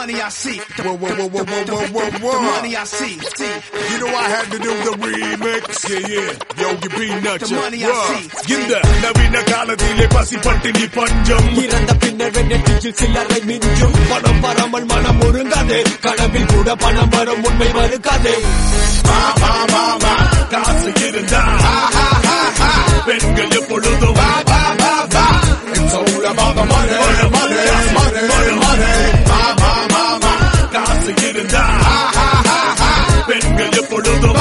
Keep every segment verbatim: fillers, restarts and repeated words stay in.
money I see. Whoa, whoa, whoa, whoa, whoa, whoa, whoa, whoa. The money I see. see. You know I had to do the remix. Yeah, yeah. Yo, you peanuts. The money I see. இந்த நவீன காலத்திலே பசி பட்டினி பஞ்சம் இறந்த பின்னர் வெண்ணெட்டியில் சில்லறை மிஞ்சும் பணம் வராமல் மனம் ஒருங்காதே கனவில் கூட பணம் வரும் உண்மை மறுக்காதே மாமா மாமா காசு இருந்தா பெண்கள் எப்பொழுதும் It's all about the money, money, money, money, money. மாமா மாமா காசு இருந்தா பெண்கள் எப்பொழுதும்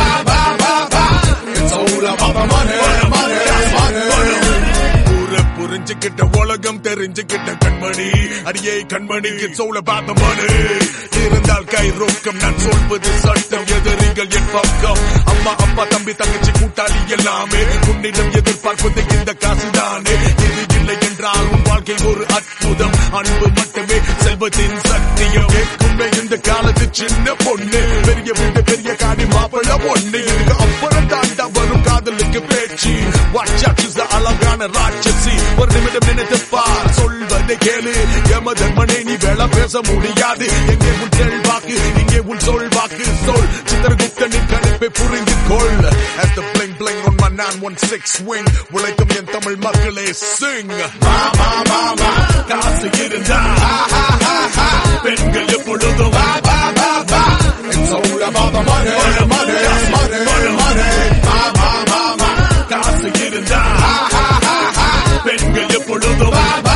It's all about the money, money, money. ஊரை புரிஞ்சுக்கிட்ட உலகம் தெரிஞ்சுக்கிட்ட கண்மணி அடியே கண்மணி It's all about the money. இருந்தால் கை ரொக்கம் நான் சொல்வது சட்டம் எதிரிகள் என் பக்கம் அம்மா அப்பா தம்பி தங்கச்சி கூட்டாளி எல்லாமே உன்னிடம் எதிர்பார்ப்பது இந்த காசுதானே இது இல்லை என்றால் உன் வாழ்க்கை ஒரு அற்புதம் அன்பு மட்டுமே செல்வத்தின் சக்தியம் கேட்குமே இந்த காலத்து சின்ன பொண்ணு பெரிய வீடு பெரிய காடி மாப்பிள்ள பொண்ணு இதுக்கு அப்புறம் தாண்டா வரும் காதலுக்கு பேச்சு வாட்சாட்சி அழகான ராட்சசி ஒரு நிமிடம் நினைத்து பார் சொல்வதை கேளு யமதர்மனே நீ வேலை பேச முடியாது எங்கே உன் செல்வாக்கு இங்கே உன் சொல் வாக்கு சொல் சித்திரகுப்தனின் கணிப்பை புரிந்து கொள் As the bling bling on my nine one six swing உழைக்கும் என் தமிழ் மக்களே sing மாமா மாமா காசு இருந்தா பெண்கள் எப்பொழுதும் It's all about the money, money, money, money, money. மாமா மாமா காசு இருந்தா பெண்கள் எப்பொழுதும்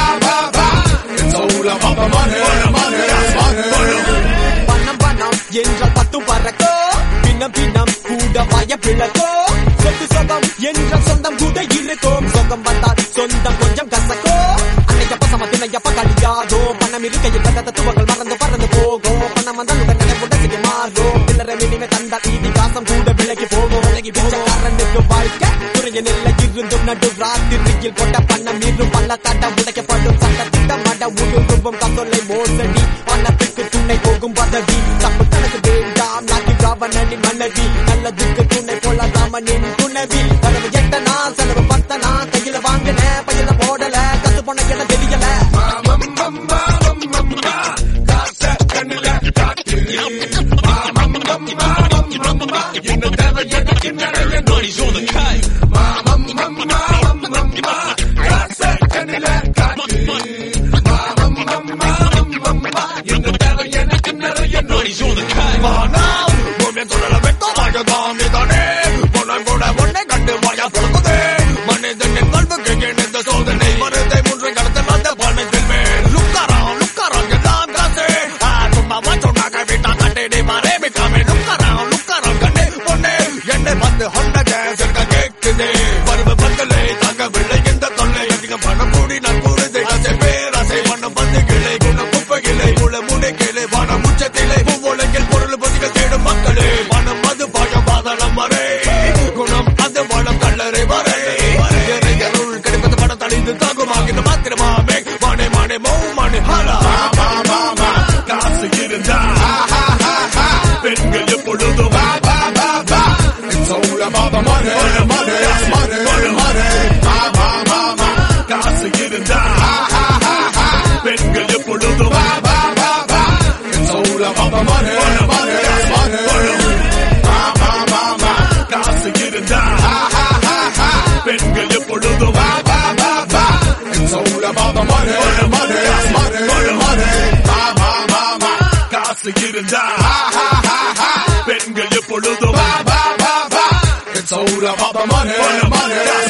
It's all about the money, money, money. பணம் பணம் என்றால் பத்தும் பறக்கோ பின்னம் பின்னம் கூட வய பிழக்கோ சொத்து சொகம் என்றால் சொந்தம் கூட இருக்கும் சொகம் வந்தால் சொந்தம் கொஞ்சம் கசக்கோ அன்னையப்ப சமத்துனையப்ப கழியாதோ பணம் இருக்கையில் கந்த தத்துவங்கள் மறந்து பறந்து போகும் பணம் வந்தால் உடனே உடனே மாறும் பிள்ளரை மினிமே தந்தால் ஈதி காசம் கூட விலகி போகும் விலகி பிச்சைக்காரனுக்கு வாழ்க்கை குறைய நெல்லை இருந்தும் நடு ராத்திரியில் கொண்ட பணம் இரும் பல்ல தட்ட உடைக்கப்படும் சட்ட திட்டம் மட உருவம் கசொல்லை மோசடி பணத்துக்கு துணை போகும் பதவி தப்பு கணக்கு வேண்டாம் நாக்கி ராவணனின் மனைவி நல்லதுக்கு துணை போல ராமனின் துணவி செலவு எட்டனா செலவு பத்தனா கையில வாங்கின பையில போடல கத்து போன என தெரியல என்ன தேவை எனக்கு நிறைய நோய் சோதனை பெண்கள் எப்பொழுதும் It's all about the money, money, money, money, money. மாமா மாமா காசு இருந்தா பெண்கள் எப்பொழுதும் It's all about the money, money, money, money. மாமா மாமா காசு இருந்தா பெண்கள் எப்பொழுதும் It's all about the money, money, money, money. மாமா மாமா காசு இருந்தா பெண்கள் எப்பொழுதும் It's all about the money, money, money.